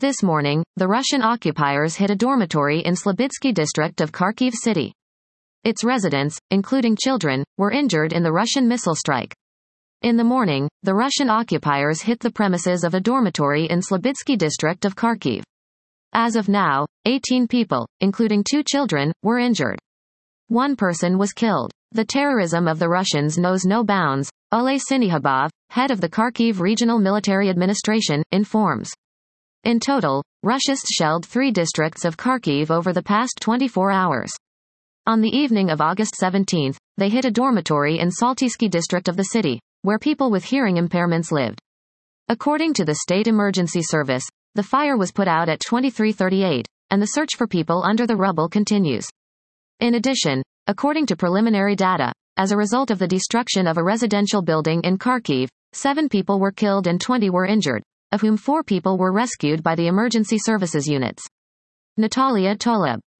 This morning, the Russian occupiers hit a dormitory in Slobitsky district of Kharkiv city. Its residents, including children, were injured in the Russian missile strike. In the morning, the Russian occupiers hit the premises of a dormitory in Slobitsky district of Kharkiv. As of now, 18 people, including 2 children, were injured. 1 person was killed. The terrorism of the Russians knows no bounds, Oleh Syniehubov, head of the Kharkiv Regional Military Administration, informs. In total, Russians shelled 3 districts of Kharkiv over the past 24 hours. On the evening of August 17, they hit a dormitory in Saltysky district of the city, where people with hearing impairments lived. According to the State Emergency Service, the fire was put out at 23:38, and the search for people under the rubble continues. In addition, according to preliminary data, as a result of the destruction of a residential building in Kharkiv, 7 people were killed and 20 were injured, of whom 4 people were rescued by the emergency services units. Natalia Toleb.